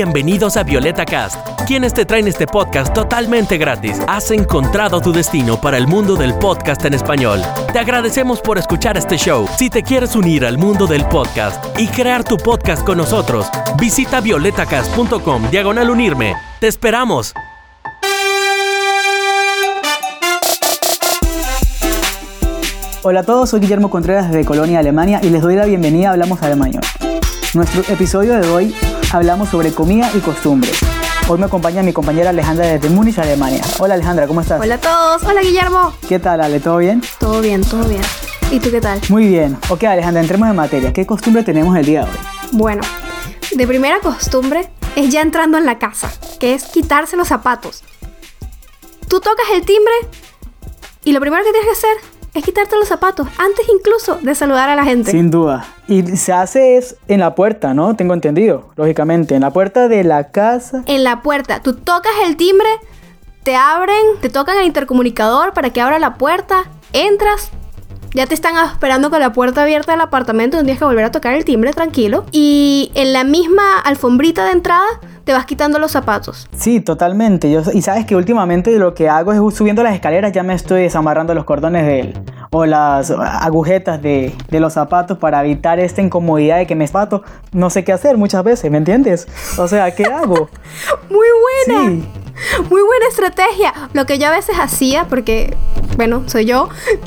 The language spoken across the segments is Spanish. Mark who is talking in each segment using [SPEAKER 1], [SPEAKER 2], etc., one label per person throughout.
[SPEAKER 1] Bienvenidos a Violeta Cast, quienes te traen este podcast totalmente gratis. Has encontrado tu destino para el mundo del podcast en español. Te agradecemos por escuchar este show. Si te quieres unir al mundo del podcast y crear tu podcast con nosotros, visita violetacast.com/unirme. ¡Te esperamos!
[SPEAKER 2] Hola a todos, soy Guillermo Contreras desde Colonia, Alemania, y les doy la bienvenida a Hablamos Alemán. Nuestro episodio de hoy hablamos sobre comida y costumbres. Hoy me acompaña mi compañera Alejandra desde Múnich, Alemania. Hola Alejandra, ¿cómo estás?
[SPEAKER 3] Hola a todos, hola Guillermo.
[SPEAKER 2] ¿Qué tal Ale? ¿Todo bien?
[SPEAKER 3] Todo bien, todo bien. ¿Y tú qué tal?
[SPEAKER 2] Muy bien. Ok Alejandra, entremos en materia. ¿Qué costumbre tenemos el día de hoy?
[SPEAKER 3] Bueno, de primera costumbre es ya entrando en la casa, que es quitarse los zapatos. Tú tocas el timbre y lo primero que tienes que hacer es quitarte los zapatos, antes incluso de saludar a la gente.
[SPEAKER 2] Sin duda. Y se hace es en la puerta, ¿no? Tengo entendido, lógicamente. En la puerta de la casa.
[SPEAKER 3] En la puerta. Tú tocas el timbre, te abren, te tocan el intercomunicador para que abra la puerta, entras. Ya te están esperando con la puerta abierta del apartamento, donde tienes que volver a tocar el timbre tranquilo. Y en la misma alfombrita de entrada te vas quitando los zapatos.
[SPEAKER 2] Sí, totalmente. Y sabes que últimamente lo que hago es subiendo las escaleras, ya me estoy desamarrando los cordones o las agujetas de los zapatos para evitar esta incomodidad de que me zapato no sé qué hacer muchas veces, ¿me entiendes? O sea, ¿qué hago?
[SPEAKER 3] Muy buena.
[SPEAKER 2] Sí.
[SPEAKER 3] Muy buena estrategia. Lo que yo a veces hacía, porque, bueno, soy yo,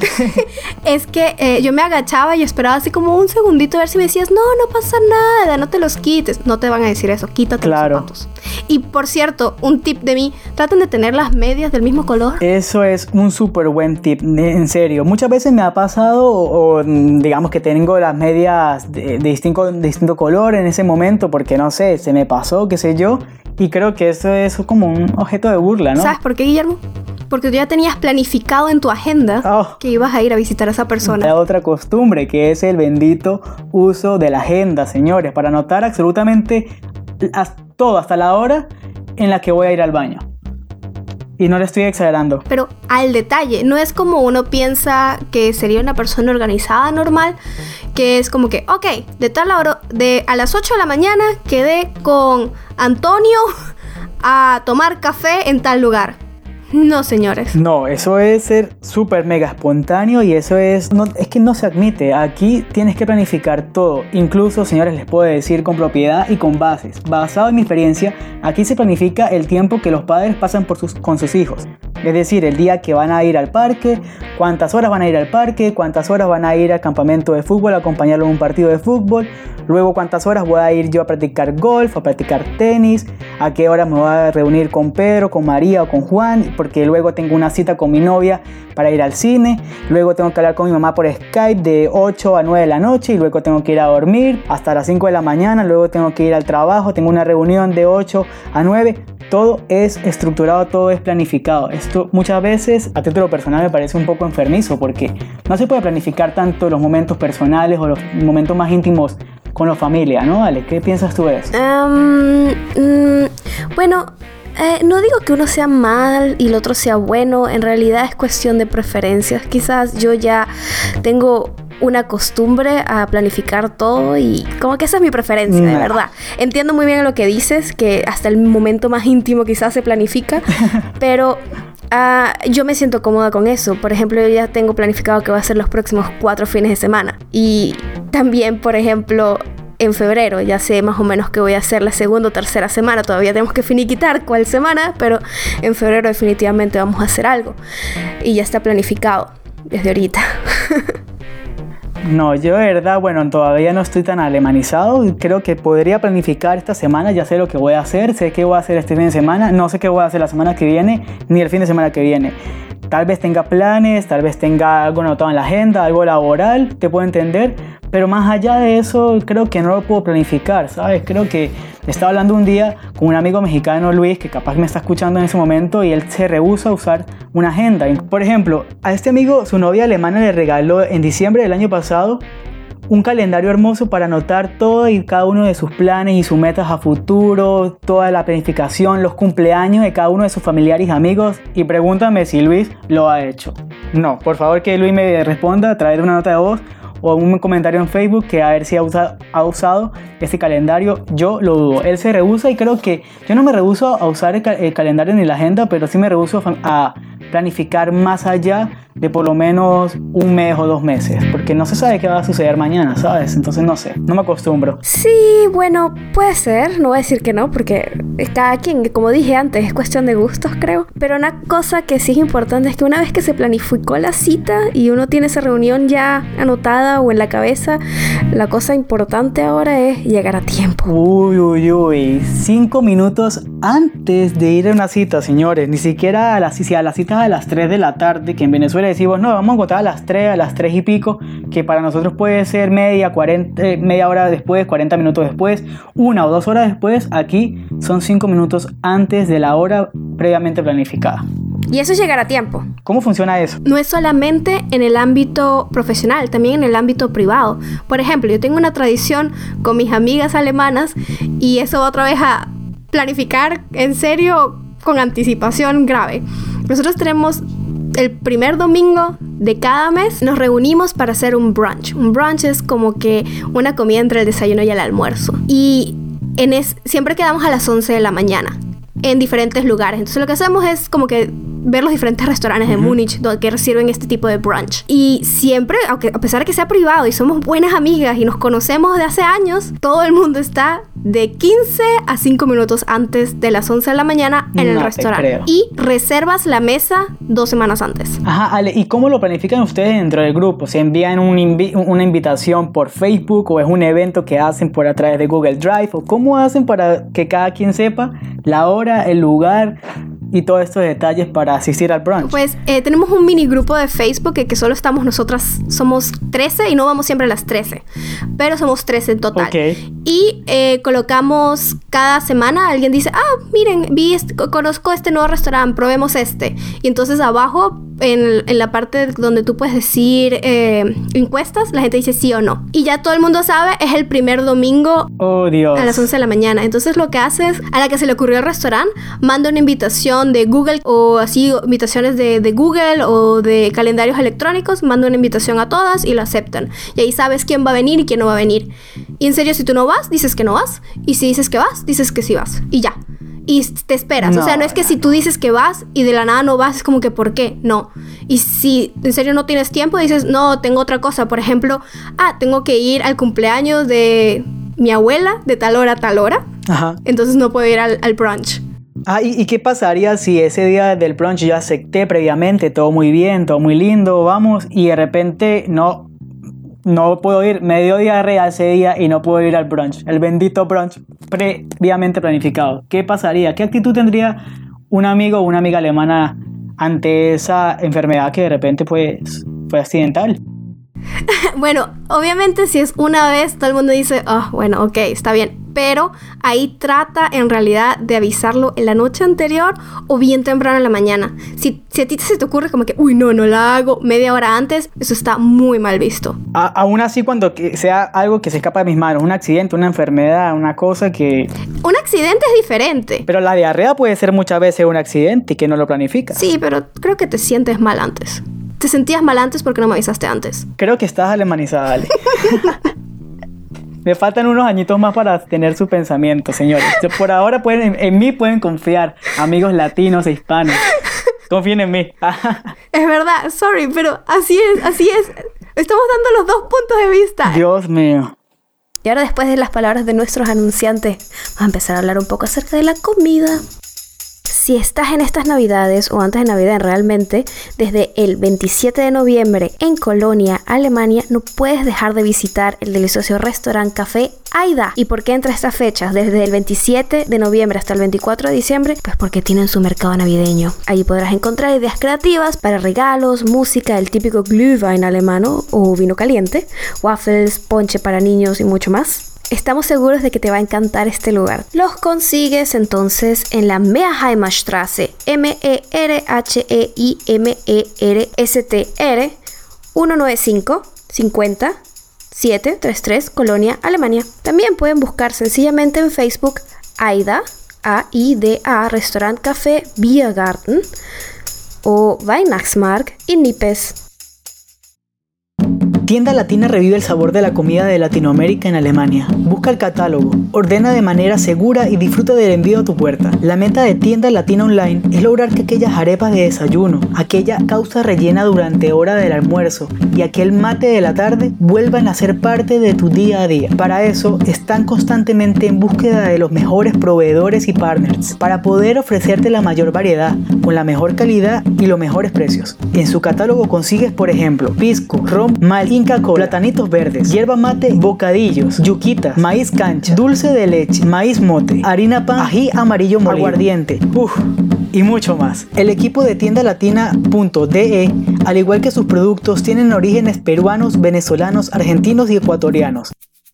[SPEAKER 3] es que yo me agachaba y esperaba así como un segundito a ver si me decías, no pasa nada, no te los quites. No te van a decir eso, quítate los zapatos. Y por cierto, un tip de mí, traten de tener las medias del mismo color.
[SPEAKER 2] Eso es un súper buen tip, en serio. Muchas veces me ha pasado, o digamos que tengo las medias de distinto color en ese momento, porque no sé, se me pasó, qué sé yo. Y creo que eso es como un objeto de burla, ¿no?
[SPEAKER 3] ¿Sabes por qué, Guillermo? Porque tú ya tenías planificado en tu agenda que ibas a ir a visitar a esa persona.
[SPEAKER 2] La otra costumbre, que es el bendito uso de la agenda, señores, para anotar absolutamente todo, hasta la hora en la que voy a ir al baño. Y no le estoy exagerando.
[SPEAKER 3] Pero al detalle, no es como uno piensa que sería una persona organizada normal, que es como que, ok, de tal hora, a las 8 de la mañana quedé con Antonio a tomar café en tal lugar. No, señores.
[SPEAKER 2] No, eso es ser súper mega espontáneo y eso es que no se admite. Aquí tienes que planificar todo. Incluso, señores, les puedo decir con propiedad y con bases. Basado en mi experiencia, aquí se planifica el tiempo que los padres pasan con sus hijos. Es decir, el día que van a ir al parque, cuántas horas van a ir al parque, cuántas horas van a ir al campamento de fútbol, a acompañarlo en un partido de fútbol. Luego, cuántas horas voy a ir yo a practicar golf, a practicar tenis, a qué hora me voy a reunir con Pedro, con María o con Juan, porque luego tengo una cita con mi novia para ir al cine. Luego tengo que hablar con mi mamá por Skype de 8 a 9 de la noche y luego tengo que ir a dormir hasta las 5 de la mañana. Luego tengo que ir al trabajo, tengo una reunión de 8 a 9. Todo es estructurado, todo es planificado. Esto muchas veces a título personal me parece un poco enfermizo porque no se puede planificar tanto los momentos personales o los momentos más íntimos con la familia, ¿no? Ale, ¿qué piensas tú de eso?
[SPEAKER 3] Bueno, no digo que uno sea mal y el otro sea bueno. En realidad es cuestión de preferencias. Quizás yo ya tengo una costumbre a planificar todo y como que esa es mi preferencia, de verdad. Entiendo muy bien lo que dices, que hasta el momento más íntimo quizás se planifica, pero yo me siento cómoda con eso. Por ejemplo, yo ya tengo planificado que va a ser los próximos 4 fines de semana. Y también, por ejemplo, en febrero ya sé más o menos que voy a hacer la segunda o tercera semana. Todavía tenemos que finiquitar cuál semana, pero en febrero definitivamente vamos a hacer algo. Y ya está planificado desde ahorita.
[SPEAKER 2] No, yo de verdad, bueno, todavía no estoy tan alemanizado. Creo que podría planificar esta semana, ya sé lo que voy a hacer, sé qué voy a hacer este fin de semana, no sé qué voy a hacer la semana que viene, ni el fin de semana que viene. Tal vez tenga planes, tal vez tenga algo anotado en la agenda, algo laboral, te puedo entender, pero más allá de eso creo que no lo puedo planificar, ¿sabes? Creo que estaba hablando un día con un amigo mexicano, Luis, que capaz me está escuchando en ese momento y él se rehúsa a usar una agenda. Por ejemplo, a este amigo su novia alemana le regaló en diciembre del año pasado un calendario hermoso para anotar todo y cada uno de sus planes y sus metas a futuro, toda la planificación, los cumpleaños de cada uno de sus familiares y amigos. Y pregúntame si Luis lo ha hecho. No, por favor que Luis me responda a través de una nota de voz o un comentario en Facebook que a ver si ha usado este calendario. Yo lo dudo. Él se rehúsa y creo que yo no me rehúso a usar el calendario ni la agenda, pero sí me rehúso a planificar más allá de por lo menos un mes o 2 meses, porque no se sabe qué va a suceder mañana, ¿sabes? Entonces no sé, no me acostumbro.
[SPEAKER 3] Sí, bueno, puede ser, no voy a decir que no, porque cada quien, como dije antes, es cuestión de gustos, creo. Pero una cosa que sí es importante es que una vez que se planificó la cita y uno tiene esa reunión ya anotada o en la cabeza, la cosa importante ahora es llegar a tiempo.
[SPEAKER 2] Uy, 5 minutos antes de ir a una cita, señores, ni siquiera a la cita a las 3 de la tarde, que en Venezuela decimos, no, vamos a encontrar a las 3 y pico, que para nosotros puede ser media hora después, 40 minutos después, 1 o 2 horas después. Aquí son 5 minutos antes de la hora previamente planificada.
[SPEAKER 3] Y eso es llegar a tiempo.
[SPEAKER 2] ¿Cómo funciona eso?
[SPEAKER 3] No es solamente en el ámbito profesional, también en el ámbito privado. Por ejemplo, yo tengo una tradición con mis amigas alemanas y eso otra vez a planificar en serio con anticipación grave. Nosotros tenemos el primer domingo de cada mes, nos reunimos para hacer un brunch. Un brunch es como que una comida entre el desayuno y el almuerzo. Y siempre quedamos a las 11 de la mañana en diferentes lugares. Entonces lo que hacemos es como que ver los diferentes restaurantes de Múnich que sirven este tipo de brunch. Y siempre, aunque a pesar de que sea privado y somos buenas amigas y nos conocemos de hace años, todo el mundo está de 15 a 5 minutos antes de las 11 de la mañana en el restaurante. Y reservas la mesa 2 semanas antes.
[SPEAKER 2] Ajá, Ale, ¿y cómo lo planifican ustedes dentro del grupo? ¿Se envían una invitación por Facebook o es un evento que hacen por a través de Google Drive? ¿O cómo hacen para que cada quien sepa la hora, el lugar y todos estos detalles para asistir al brunch?
[SPEAKER 3] Pues tenemos un mini grupo de Facebook que solo estamos nosotras, somos 13 y no vamos siempre a las 13, pero somos 13 en total.
[SPEAKER 2] Okay.
[SPEAKER 3] Y colocamos cada semana, alguien dice, miren, conozco este nuevo restaurante, probemos este. Y entonces abajo, en la parte donde tú puedes decir encuestas, la gente dice sí o no. Y ya todo el mundo sabe, es el primer domingo a las 11 de la mañana. Entonces lo que hace es, a la que se le ocurrió el restaurante, manda una invitación de Google o así, invitaciones de Google o de calendarios electrónicos, manda una invitación a todas y lo aceptan. Y ahí sabes quién va a venir y quién no va a venir. Y en serio, si tú no vas, dices que no vas. Y si dices que vas, dices que sí vas. Y ya. Y te esperas. No. O sea, no es que si tú dices que vas y de la nada no vas, es como que ¿por qué? No. Y si en serio no tienes tiempo, dices, no, tengo otra cosa. Por ejemplo, tengo que ir al cumpleaños de mi abuela de tal hora a tal hora. Ajá. Entonces no puedo ir al brunch.
[SPEAKER 2] ¿Y qué pasaría si ese día del brunch yo acepté previamente, todo muy bien, todo muy lindo, vamos, y de repente no puedo ir, me dio diarrea ese día y no puedo ir al brunch, el bendito brunch previamente planificado? ¿Qué pasaría? ¿Qué actitud tendría un amigo o una amiga alemana ante esa enfermedad que de repente fue accidental?
[SPEAKER 3] Bueno, obviamente si es una vez, todo el mundo dice, bueno, ok, está bien. Pero ahí trata en realidad de avisarlo en la noche anterior o bien temprano en la mañana. Si a ti se te ocurre como que, no la hago media hora antes, eso está muy mal visto.
[SPEAKER 2] Aún así, cuando sea algo que se escapa de mis manos, un accidente, una enfermedad, una cosa que...
[SPEAKER 3] Un accidente es diferente.
[SPEAKER 2] Pero la diarrea puede ser muchas veces un accidente y que no lo planificas.
[SPEAKER 3] Sí, pero creo que te sientes mal antes. Te sentías mal antes porque no me avisaste antes.
[SPEAKER 2] Creo que estás alemanizada, Ale. Me faltan unos añitos más para tener su pensamiento, señores. Por ahora en mí pueden confiar, amigos latinos e hispanos. Confíen en mí.
[SPEAKER 3] Es verdad, sorry, pero así es. Estamos dando los 2 puntos de vista.
[SPEAKER 2] Dios mío.
[SPEAKER 3] Y ahora, después de las palabras de nuestros anunciantes, vamos a empezar a hablar un poco acerca de la comida. Si estás en estas navidades o antes de Navidad realmente, desde el 27 de noviembre en Colonia, Alemania, no puedes dejar de visitar el delicioso restaurante Café Aida. ¿Y por qué entre estas fechas? Desde el 27 de noviembre hasta el 24 de diciembre, pues porque tienen su mercado navideño. Allí podrás encontrar ideas creativas para regalos, música, el típico Glühwein alemano o vino caliente, waffles, ponche para niños y mucho más. Estamos seguros de que te va a encantar este lugar. Los consigues entonces en la Meerheimer Straße, Merheimerstr 195 50 733, Colonia, Alemania. También pueden buscar sencillamente en Facebook Aida, AIDA, Restaurant Café Biergarten o Weihnachtsmarkt in Nippes.
[SPEAKER 2] Tienda Latina revive el sabor de la comida de Latinoamérica en Alemania. Busca el catálogo, ordena de manera segura y disfruta del envío a tu puerta. La meta de Tienda Latina Online es lograr que aquellas arepas de desayuno, aquella causa rellena durante hora del almuerzo y aquel mate de la tarde vuelvan a ser parte de tu día a día. Para eso, están constantemente en búsqueda de los mejores proveedores y partners para poder ofrecerte la mayor variedad, con la mejor calidad y los mejores precios. En su catálogo consigues, por ejemplo, pisco, ron, mal, Inca Kola, platanitos verdes, yerba mate, bocadillos, yuquitas, maíz cancha, dulce de leche, maíz mote, harina pan, ají amarillo molido, aguardiente, y mucho más. El equipo de tiendalatina.de, al igual que sus productos, tienen orígenes peruanos, venezolanos, argentinos y ecuatorianos.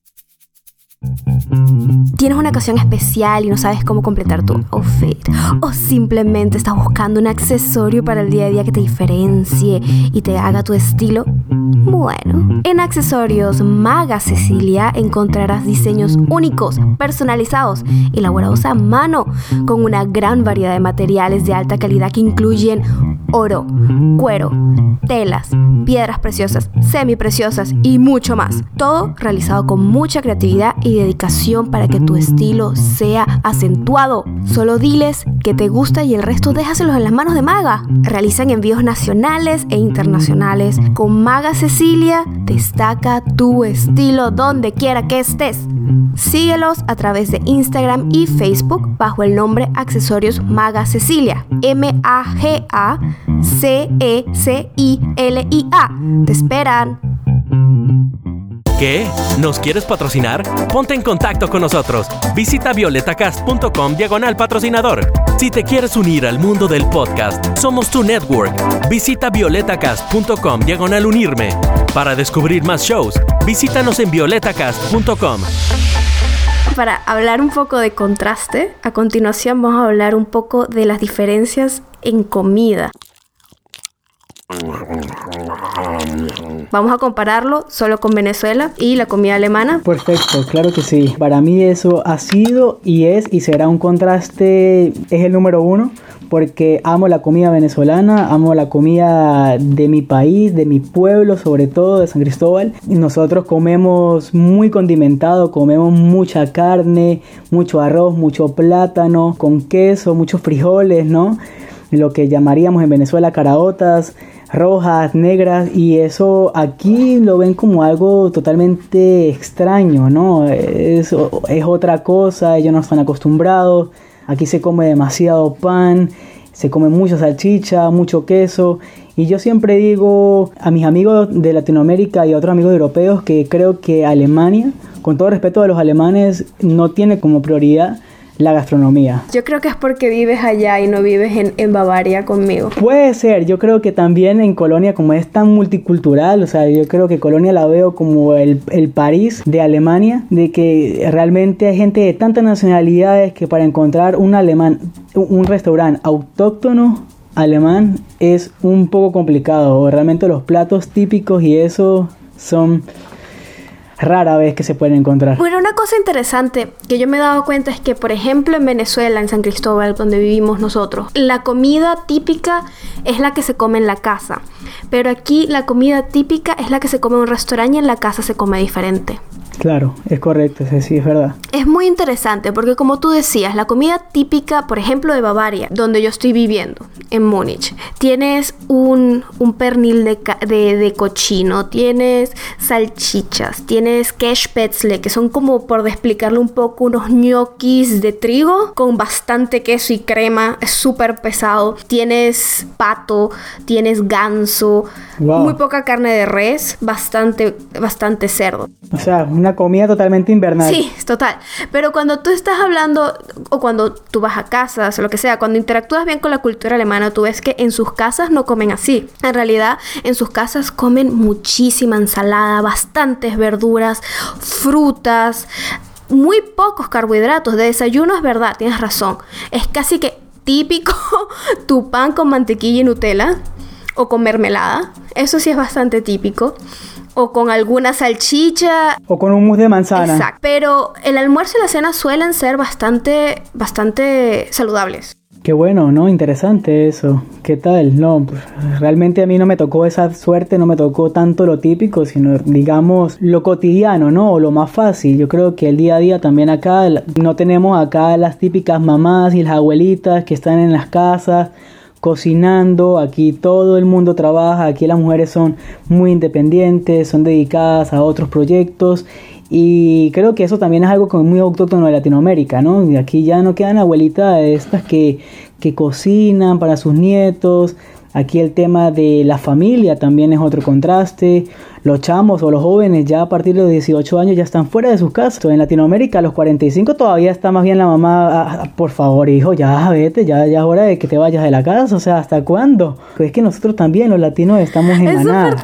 [SPEAKER 3] ¿Tienes una ocasión especial y no sabes cómo completar tu outfit? ¿O simplemente estás buscando un accesorio para el día a día que te diferencie y te haga tu estilo? Bueno, en Accesorios Maga Cecilia encontrarás diseños únicos, personalizados y elaborados a mano, con una gran variedad de materiales de alta calidad que incluyen oro, cuero, telas, piedras preciosas, semipreciosas y mucho más. Todo realizado con mucha creatividad y dedicación para que tu estilo sea acentuado. Solo diles que te gusta y el resto déjaselos en las manos de Maga. Realizan envíos nacionales e internacionales. Con Maga Cecilia destaca tu estilo donde quiera que estés. Síguelos a través de Instagram y Facebook bajo el nombre Accesorios Maga Cecilia. MAGACECILIA. Te esperan.
[SPEAKER 1] ¿Qué? ¿Nos quieres patrocinar? Ponte en contacto con nosotros. Visita violetacast.com/patrocinador. Si te quieres unir al mundo del podcast, somos tu network. Visita violetacast.com/unirme. Para descubrir más shows, visítanos en violetacast.com.
[SPEAKER 3] Para hablar un poco de contraste, a continuación vamos a hablar un poco de las diferencias en comida. Vamos a compararlo solo con Venezuela y la comida alemana.
[SPEAKER 2] Perfecto, claro que sí. Para mí eso ha sido y es y será un contraste, es el número uno, porque amo la comida venezolana, amo la comida de mi país, de mi pueblo, sobre todo de San Cristóbal. Nosotros comemos muy condimentado, comemos mucha carne, mucho arroz, mucho plátano con queso, muchos frijoles, ¿no? Lo que llamaríamos en Venezuela caraotas, rojas, negras, y eso aquí lo ven como algo totalmente extraño, ¿no? Es otra cosa, ellos no están acostumbrados. Aquí se come demasiado pan, se come mucha salchicha, mucho queso, y yo siempre digo a mis amigos de Latinoamérica y a otros amigos europeos que creo que Alemania, con todo respeto a los alemanes, no tiene como prioridad la gastronomía.
[SPEAKER 3] Yo creo que es porque vives allá y no vives en Bavaria conmigo.
[SPEAKER 2] Puede ser, yo creo que también en Colonia, como es tan multicultural, o sea, yo creo que Colonia la veo como el París de Alemania, de que realmente hay gente de tantas nacionalidades que para encontrar un restaurante autóctono alemán es un poco complicado. Realmente los platos típicos y eso son rara vez que se pueden encontrar.
[SPEAKER 3] Bueno, una cosa interesante que yo me he dado cuenta es que, por ejemplo, en Venezuela, en San Cristóbal, donde vivimos nosotros, la comida típica es la que se come en la casa. Pero aquí la comida típica es la que se come en un restaurante y en la casa se come diferente.
[SPEAKER 2] Claro, es correcto, sí, es verdad.
[SPEAKER 3] Es muy interesante porque, como tú decías, la comida típica, por ejemplo, de Bavaria, donde yo estoy viviendo, en Múnich, tienes un pernil de cochino, tienes salchichas, tienes Kässpätzle, que son como, por explicarlo un poco, unos ñoquis de trigo con bastante queso y crema, es súper pesado. Tienes pato, tienes ganso, wow, muy poca carne de res, bastante cerdo.
[SPEAKER 2] O sea, una comida totalmente invernal.
[SPEAKER 3] Sí, total. Pero cuando tú estás hablando, o cuando tú vas a casas, o lo que sea, cuando interactúas bien con la cultura alemana, tú ves que en sus casas no comen así. En realidad, en sus casas comen muchísima ensalada, bastantes verduras, frutas, muy pocos carbohidratos. De desayuno es verdad, tienes razón. Es casi que típico tu pan con mantequilla y Nutella, o con mermelada. Eso sí es bastante típico. O con alguna salchicha.
[SPEAKER 2] O con un mousse de manzana.
[SPEAKER 3] Exacto. Pero el almuerzo y la cena suelen ser bastante saludables.
[SPEAKER 2] Qué bueno, ¿no? Interesante eso. ¿Qué tal? No, pues, realmente a mí no me tocó esa suerte, no me tocó tanto lo típico, sino digamos lo cotidiano, ¿no? O lo más fácil. Yo creo que el día a día también acá, no tenemos acá las típicas mamás y las abuelitas que están en las casas cocinando. Aquí todo el mundo trabaja, aquí las mujeres son muy independientes, son dedicadas a otros proyectos. Y creo que eso también es algo como muy autóctono de Latinoamérica, ¿no? Y aquí ya no quedan abuelitas de estas que cocinan para sus nietos. Aquí el tema de la familia también es otro contraste. Los chamos o los jóvenes ya a partir de los 18 años ya están fuera de sus casas. En Latinoamérica a los 45 todavía está más bien la mamá, por favor hijo, ya vete, ya es hora de que te vayas de la casa. O sea, ¿hasta cuándo? Pues es que nosotros también, los latinos, estamos en manada.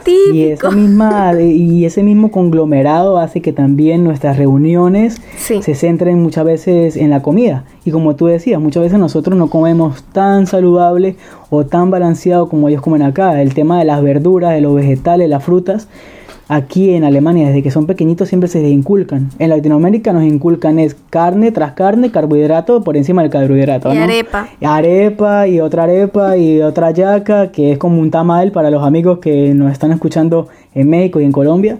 [SPEAKER 2] Y ese mismo conglomerado hace que también nuestras reuniones se centren muchas veces en la comida. Y como tú decías, muchas veces nosotros no comemos tan saludable o tan balanceado como ellos comen acá. El tema de las verduras, de los vegetales, las frutas, aquí en Alemania desde que son pequeñitos siempre se les inculcan. En Latinoamérica nos inculcan es carne tras carne, carbohidrato por encima del carbohidrato,
[SPEAKER 3] y
[SPEAKER 2] ¿no? Arepa y otra yaca, que es como un tamal para los amigos que nos están escuchando en México y en Colombia.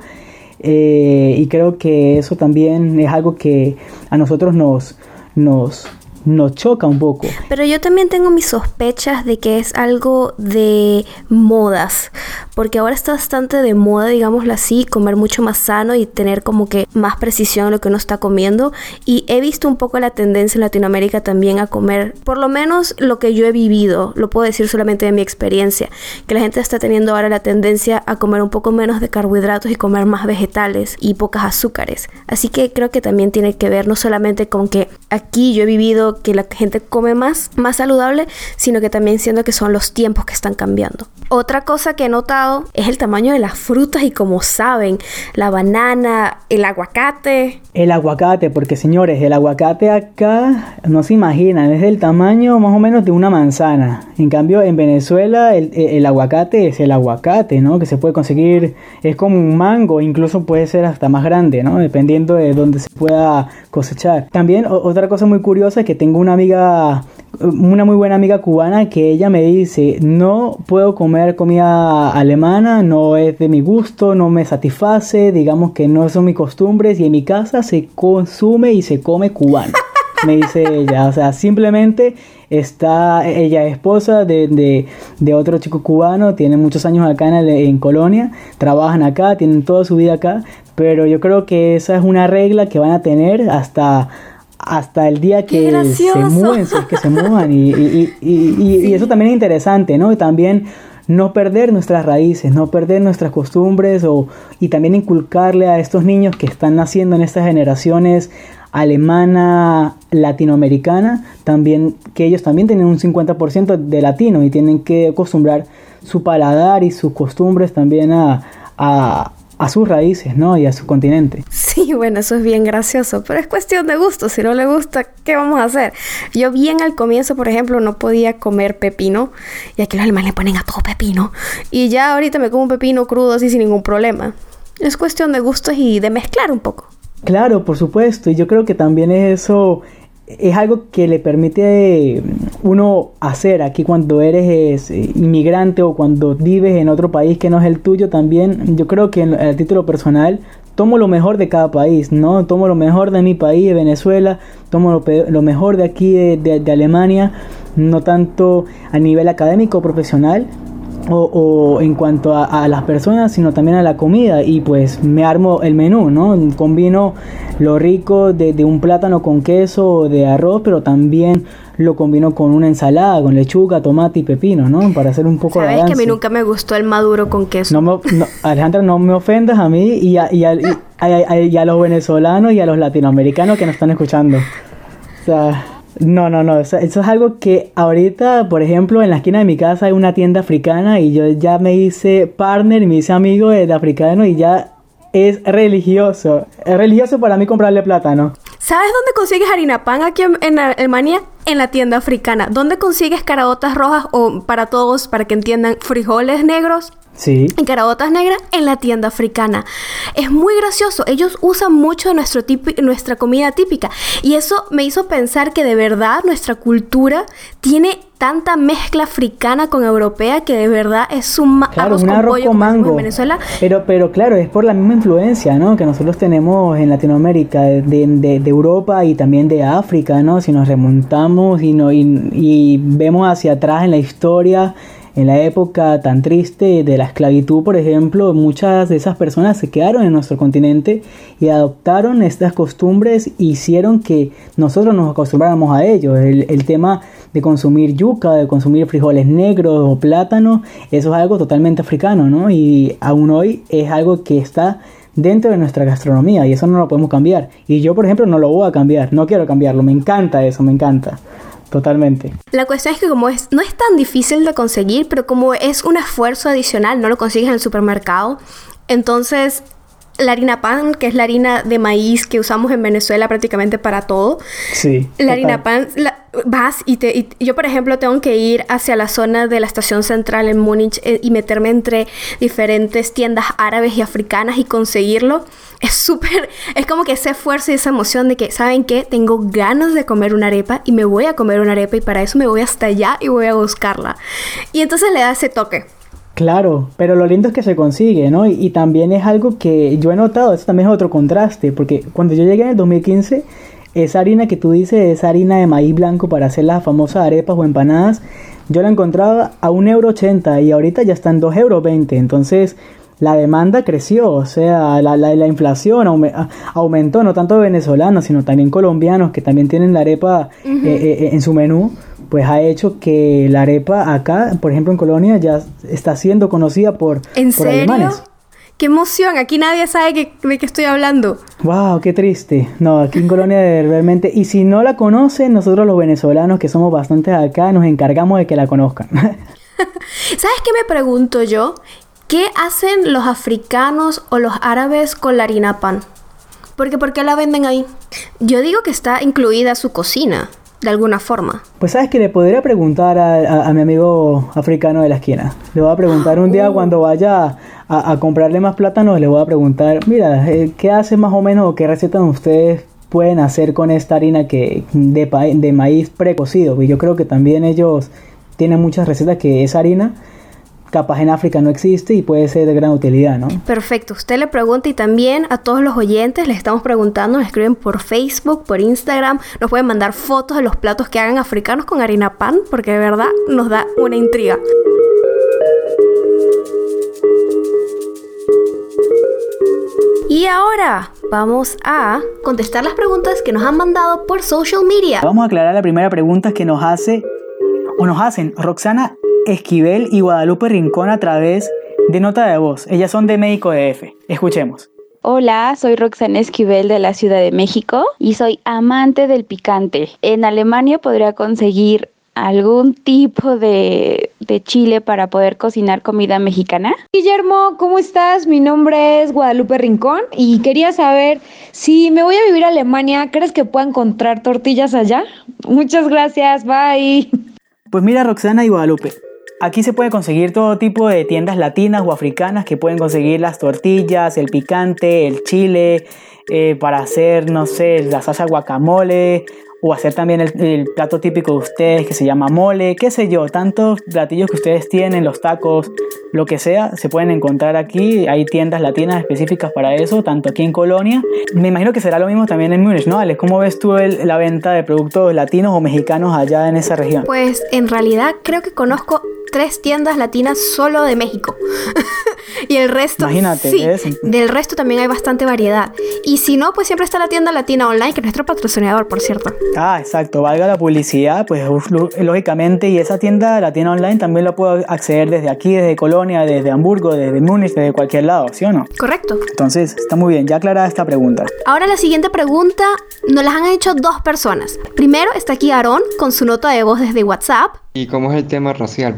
[SPEAKER 2] Y creo que eso también es algo que a nosotros nos choca un poco.
[SPEAKER 3] Pero yo también tengo mis sospechas de que es algo de modas, porque ahora está bastante de moda, digámoslo así, comer mucho más sano y tener como que más precisión en lo que uno está comiendo. Y he visto un poco la tendencia en Latinoamérica también a comer, por lo menos lo que yo he vivido, lo puedo decir solamente de mi experiencia, que la gente está teniendo ahora la tendencia a comer un poco menos de carbohidratos y comer más vegetales y pocas azúcares. Así que creo que también tiene que ver no solamente con que aquí yo he vivido que la gente come más saludable, sino que también siento que son los tiempos que están cambiando. Otra cosa que he notado es el tamaño de las frutas y como saben, la banana, el aguacate.
[SPEAKER 2] El aguacate, porque señores, el aguacate acá no se imaginan, es del tamaño más o menos de una manzana. En cambio, en Venezuela el aguacate es el aguacate, ¿no? Que se puede conseguir, es como un mango, incluso puede ser hasta más grande, ¿no? Dependiendo de dónde se pueda cosechar. También otra cosa muy curiosa es que tengo una muy buena amiga cubana que ella me dice, no puedo comer comida alemana, no es de mi gusto, no me satisface, digamos que no son mis costumbres y en mi casa se consume y se come cubano. Me dice ella, o sea, simplemente ella es esposa de otro chico cubano, tiene muchos años acá en Colonia, trabajan acá, tienen toda su vida acá, pero yo creo que esa es una regla que van a tener hasta el día que se mueven, si es que se muevan, y eso también es interesante, ¿no? Y también no perder nuestras raíces, no perder nuestras costumbres y también inculcarle a estos niños que están naciendo en estas generaciones alemana, latinoamericana, también que ellos también tienen un 50% de latino y tienen que acostumbrar su paladar y sus costumbres también a sus raíces, ¿no? Y a su continente.
[SPEAKER 3] Sí, bueno, eso es bien gracioso, pero es cuestión de gusto. Si no le gusta, ¿qué vamos a hacer? Yo bien al comienzo, por ejemplo, no podía comer pepino, y aquí los alemanes le ponen a todo pepino, y ya ahorita me como un pepino crudo así sin ningún problema. Es cuestión de gustos y de mezclar un poco.
[SPEAKER 2] Claro, por supuesto, y yo creo que también eso es algo que le permite uno hacer aquí cuando eres inmigrante o cuando vives en otro país que no es el tuyo. También yo creo que a título personal tomo lo mejor de cada país, ¿no? Tomo lo mejor de mi país, de Venezuela, tomo lo mejor de aquí de Alemania, no tanto a nivel académico o profesional o en cuanto a las personas, sino también a la comida, y pues me armo el menú, ¿no? Combino lo rico de un plátano con queso o de arroz, pero también lo combino con una ensalada, con lechuga, tomate y pepino, ¿no? Para hacer un poco de balance.
[SPEAKER 3] ¿Sabes que a mí nunca me gustó el maduro con queso?
[SPEAKER 2] Alejandra, no me ofendas a mí y a los venezolanos y a los latinoamericanos que nos están escuchando. O sea, no, eso es algo que ahorita, por ejemplo, en la esquina de mi casa hay una tienda africana y yo ya me hice partner y me hice amigo de africano y ya es religioso. Es religioso para mí comprarle plátano.
[SPEAKER 3] ¿Sabes dónde consigues harina pan aquí en Alemania? En la tienda africana. ¿Dónde consigues caraotas rojas o para todos, para que entiendan, frijoles negros?
[SPEAKER 2] Sí.
[SPEAKER 3] En caraotas negras en la tienda africana. Es muy gracioso. Ellos usan mucho nuestra comida típica. Y eso me hizo pensar que de verdad nuestra cultura tiene tanta mezcla africana con europea que de verdad es un
[SPEAKER 2] arroz con
[SPEAKER 3] pollo
[SPEAKER 2] con mango.
[SPEAKER 3] En Venezuela.
[SPEAKER 2] Pero claro, es por la misma influencia, ¿no? Que nosotros tenemos en Latinoamérica, de Europa y también de África, ¿no? Si nos remontamos y vemos hacia atrás en la historia, en la época tan triste de la esclavitud, por ejemplo, muchas de esas personas se quedaron en nuestro continente y adoptaron estas costumbres e hicieron que nosotros nos acostumbráramos a ello. El tema de consumir yuca, de consumir frijoles negros o plátanos, eso es algo totalmente africano, ¿no? Y aún hoy es algo que está dentro de nuestra gastronomía y eso no lo podemos cambiar. Y yo, por ejemplo, no lo voy a cambiar, no quiero cambiarlo, me encanta eso, me encanta. Totalmente.
[SPEAKER 3] La cuestión es que no es tan difícil de conseguir, pero como es un esfuerzo adicional, no lo consigues en el supermercado. Entonces, la harina pan, que es la harina de maíz que usamos en Venezuela prácticamente para todo.
[SPEAKER 2] Sí.
[SPEAKER 3] La harina pan, vas y yo, por ejemplo, tengo que ir hacia la zona de la estación central en Múnich y meterme entre diferentes tiendas árabes y africanas y conseguirlo. Es como que ese esfuerzo y esa emoción de que, ¿saben qué? Tengo ganas de comer una arepa y me voy a comer una arepa y para eso me voy hasta allá y voy a buscarla. Y entonces le da ese toque.
[SPEAKER 2] Claro, pero lo lindo es que se consigue, ¿no? Y también es algo que yo he notado, eso también es otro contraste, porque cuando yo llegué en el 2015, esa harina que tú dices, esa harina de maíz blanco para hacer las famosas arepas o empanadas, yo la encontraba a 1,80 € y ahorita ya está en 2,20 €, entonces la demanda creció, o sea, la inflación aumentó, no tanto de venezolanos, sino también colombianos que también tienen la arepa en su menú, pues ha hecho que la arepa acá, por ejemplo en Colonia, ya está siendo conocida por alemanes.
[SPEAKER 3] ¡Qué emoción! Aquí nadie sabe de qué estoy hablando.
[SPEAKER 2] ¡Wow! ¡Qué triste! No, aquí en Colonia realmente... Y si no la conocen, nosotros los venezolanos, que somos bastantes acá, nos encargamos de que la conozcan.
[SPEAKER 3] ¿Sabes qué me pregunto yo? ¿Qué hacen los africanos o los árabes con la harina pan? Porque ¿por qué la venden ahí? Yo digo que está incluida su cocina, de alguna forma.
[SPEAKER 2] Pues sabes que le podría preguntar a mi amigo africano de la esquina. Le voy a preguntar un día cuando vaya a comprarle más plátanos, le voy a preguntar, mira, ¿qué hace más o menos o qué recetas ustedes pueden hacer con esta harina de maíz precocido? Y yo creo que también ellos tienen muchas recetas que esa harina capaz en África no existe y puede ser de gran utilidad, ¿no?
[SPEAKER 3] Perfecto, usted le pregunta y también a todos los oyentes les estamos preguntando, nos escriben por Facebook, por Instagram, nos pueden mandar fotos de los platos que hagan africanos con harina pan, porque de verdad nos da una intriga. Y ahora vamos a contestar las preguntas que nos han mandado por social media.
[SPEAKER 2] Vamos a aclarar la primera pregunta que nos hacen Roxana Esquivel y Guadalupe Rincón a través de nota de voz. Ellas son de México DF. Escuchemos.
[SPEAKER 4] Hola, soy Roxana Esquivel de la Ciudad de México y soy amante del picante. En Alemania podría conseguir algún tipo de chile para poder cocinar comida mexicana.
[SPEAKER 5] Guillermo, ¿cómo estás? Mi nombre es Guadalupe Rincón y quería saber si me voy a vivir a Alemania, ¿crees que pueda encontrar tortillas allá? Muchas gracias, bye.
[SPEAKER 2] Pues mira, Roxana y Guadalupe, aquí se puede conseguir todo tipo de tiendas latinas o africanas que pueden conseguir las tortillas, el picante, el chile, para hacer, no sé, la salsa guacamole, o hacer también el plato típico de ustedes que se llama mole, qué sé yo, tantos platillos que ustedes tienen, los tacos, lo que sea, se pueden encontrar aquí. Hay tiendas latinas específicas para eso, tanto aquí en Colonia. Me imagino que será lo mismo también en Múnich, ¿no, Alex? ¿Cómo ves tú la venta de productos latinos o mexicanos allá en esa región?
[SPEAKER 3] Pues en realidad creo que conozco 3 tiendas latinas solo de México. Y el resto,
[SPEAKER 2] imagínate,
[SPEAKER 3] sí, del resto también hay bastante variedad. Y si no, pues siempre está la tienda latina online, que es nuestro patrocinador, por cierto.
[SPEAKER 2] Ah, exacto, valga la publicidad, pues lógicamente, y esa tienda latina online también la puedo acceder desde aquí, desde Colonia, desde Hamburgo, desde Múnich, desde cualquier lado, ¿sí o no?
[SPEAKER 3] Correcto.
[SPEAKER 2] Entonces, está muy bien, ya aclarada esta pregunta.
[SPEAKER 3] Ahora la siguiente pregunta nos las han hecho 2 personas. Primero está aquí Aarón con su nota de voz desde WhatsApp.
[SPEAKER 6] ¿Y cómo es el tema racial?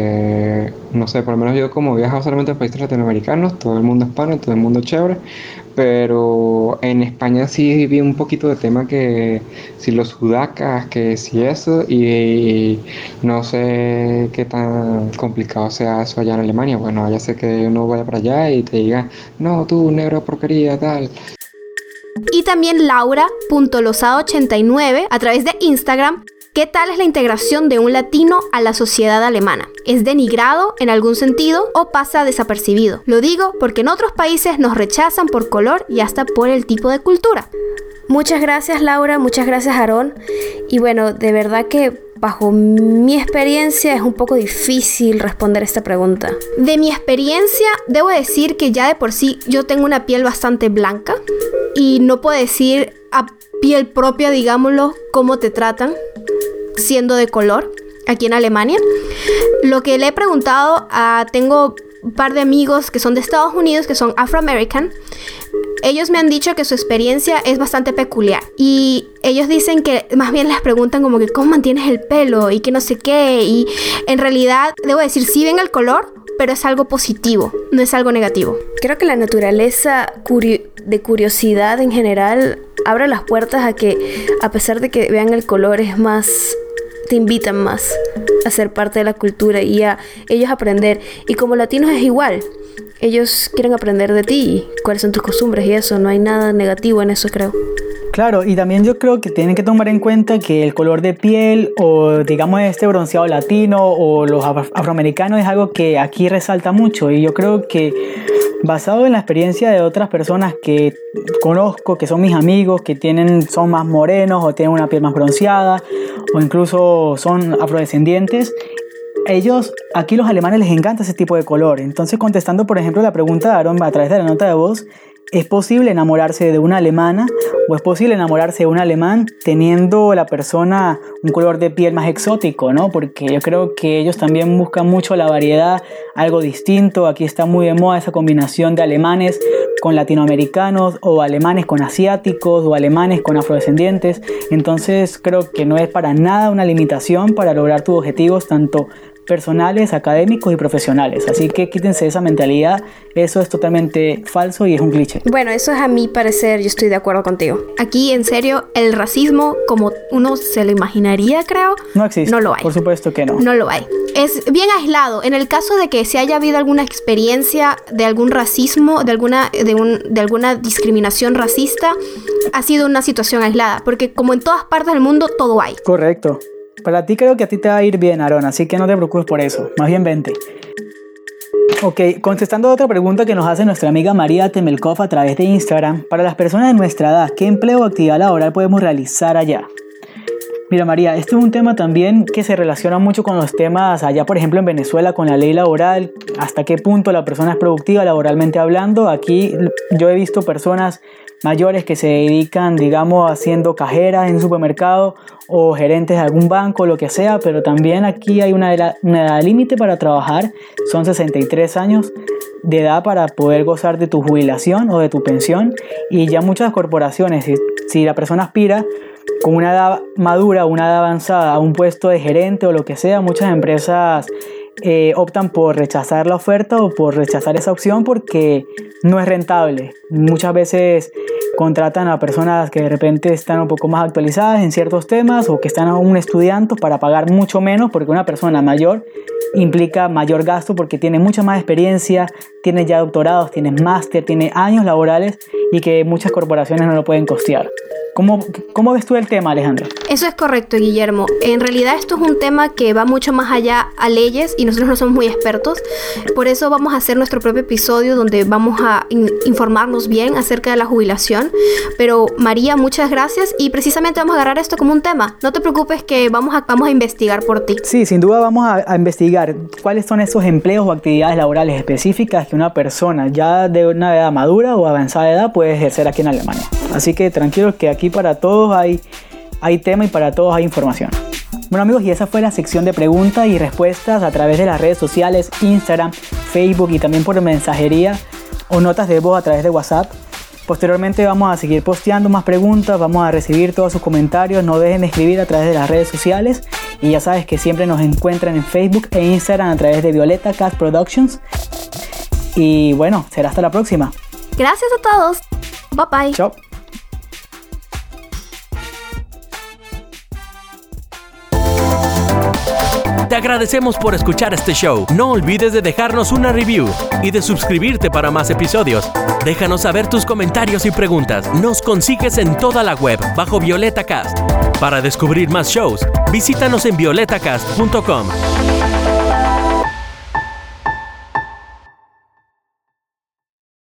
[SPEAKER 6] Porque, no sé, por lo menos yo como viajo solamente a países latinoamericanos, todo el mundo es pana, todo el mundo es chévere, pero en España sí vi un poquito de tema que si los sudacas, que si eso, y no sé qué tan complicado sea eso allá en Alemania. Bueno, ya sé que uno vaya para allá y te diga, no, tú, negro porquería, tal.
[SPEAKER 3] Y también Laura.losada89 a través de Instagram. ¿Qué tal es la integración de un latino a la sociedad alemana? ¿Es denigrado en algún sentido o pasa desapercibido? Lo digo porque en otros países nos rechazan por color y hasta por el tipo de cultura. Muchas gracias, Laura, muchas gracias, Aarón. Y bueno, de verdad que bajo mi experiencia es un poco difícil responder esta pregunta. De mi experiencia, debo decir que ya de por sí yo tengo una piel bastante blanca y no puedo decir a piel propia, digámoslo, cómo te tratan siendo de color aquí en Alemania. Lo que le he preguntado tengo un par de amigos que son de Estados Unidos, que son Afro-American. Ellos me han dicho que su experiencia es bastante peculiar y ellos dicen que más bien les preguntan como que cómo mantienes el pelo y que no sé qué, y en realidad debo decir sí ven el color, pero es algo positivo, no es algo negativo. Creo que la naturaleza de curiosidad en general abre las puertas a que, a pesar de que vean el color, es más, te invitan más a ser parte de la cultura y a ellos aprender. Y como latinos es igual, ellos quieren aprender de ti, cuáles son tus costumbres y eso, no hay nada negativo en eso, creo.
[SPEAKER 2] Claro, y también yo creo que tienen que tomar en cuenta que el color de piel o digamos este bronceado latino o los afroamericanos es algo que aquí resalta mucho, y yo creo que basado en la experiencia de otras personas que conozco, que son mis amigos, que son más morenos o tienen una piel más bronceada o incluso son afrodescendientes, aquí los alemanes les encanta ese tipo de color. Entonces, contestando por ejemplo la pregunta de Aaron a través de la nota de voz, ¿es posible enamorarse de una alemana o es posible enamorarse de un alemán teniendo la persona un color de piel más exótico, ¿no? Porque yo creo que ellos también buscan mucho la variedad, algo distinto. Aquí está muy de moda esa combinación de alemanes con latinoamericanos o alemanes con asiáticos o alemanes con afrodescendientes. Entonces creo que no es para nada una limitación para lograr tus objetivos tanto personales, académicos y profesionales. Así que quítense esa mentalidad, eso es totalmente falso y es un cliché.
[SPEAKER 3] Bueno, eso es a mi parecer, yo estoy de acuerdo contigo. Aquí, en serio, el racismo, como uno se lo imaginaría, creo,
[SPEAKER 2] no existe.
[SPEAKER 3] No lo hay.
[SPEAKER 2] Por supuesto que no.
[SPEAKER 3] No lo hay. Es bien aislado. En el caso de que se haya habido alguna experiencia de algún racismo, de alguna discriminación racista, ha sido una situación aislada, porque como en todas partes del mundo, todo hay.
[SPEAKER 2] Correcto. Para ti creo que a ti te va a ir bien, Aarón, así que no te preocupes por eso. Más bien vente. Ok, contestando a otra pregunta que nos hace nuestra amiga María Temelkov a través de Instagram. Para las personas de nuestra edad, ¿qué empleo o actividad laboral podemos realizar allá? Mira, María, este es un tema también que se relaciona mucho con los temas allá, por ejemplo, en Venezuela, con la ley laboral. ¿Hasta qué punto la persona es productiva laboralmente hablando? Aquí yo he visto personas mayores que se dedican, digamos, haciendo cajeras en un supermercado o gerentes de algún banco, lo que sea, pero también aquí hay una edad límite para trabajar, son 63 años de edad para poder gozar de tu jubilación o de tu pensión, y ya muchas corporaciones, si la persona aspira con una edad madura, una edad avanzada a un puesto de gerente o lo que sea, muchas empresas optan por rechazar la oferta o por rechazar esa opción porque no es rentable. Muchas veces contratan a personas que de repente están un poco más actualizadas en ciertos temas o que están aún estudiando para pagar mucho menos, porque una persona mayor implica mayor gasto porque tiene mucha más experiencia, tiene ya doctorados, tiene máster, tiene años laborales y que muchas corporaciones no lo pueden costear. ¿Cómo ves tú el tema, Alejandra?
[SPEAKER 3] Eso es correcto, Guillermo. En realidad esto es un tema que va mucho más allá a leyes y nosotros no somos muy expertos. Por eso vamos a hacer nuestro propio episodio donde vamos a informarnos bien acerca de la jubilación. Pero María, muchas gracias y precisamente vamos a agarrar esto como un tema. No te preocupes que vamos a investigar por ti.
[SPEAKER 2] Sí, sin duda vamos a investigar cuáles son esos empleos o actividades laborales específicas que una persona ya de una edad madura o avanzada de edad puede ejercer aquí en Alemania. Así que tranquilos que aquí para todos hay tema y para todos hay información. Bueno amigos, y esa fue la sección de preguntas y respuestas a través de las redes sociales, Instagram, Facebook y también por mensajería o notas de voz a través de WhatsApp. Posteriormente vamos a seguir posteando más preguntas, vamos a recibir todos sus comentarios, no dejen de escribir a través de las redes sociales y ya sabes que siempre nos encuentran en Facebook e Instagram a través de Violeta Cast Productions. Y bueno, será hasta la próxima.
[SPEAKER 3] Gracias a todos. Bye bye.
[SPEAKER 2] Chao.
[SPEAKER 1] Te agradecemos por escuchar este show. No olvides de dejarnos una review y de suscribirte para más episodios. Déjanos saber tus comentarios y preguntas. Nos consigues en toda la web bajo Violeta Cast. Para descubrir más shows, visítanos en violetacast.com.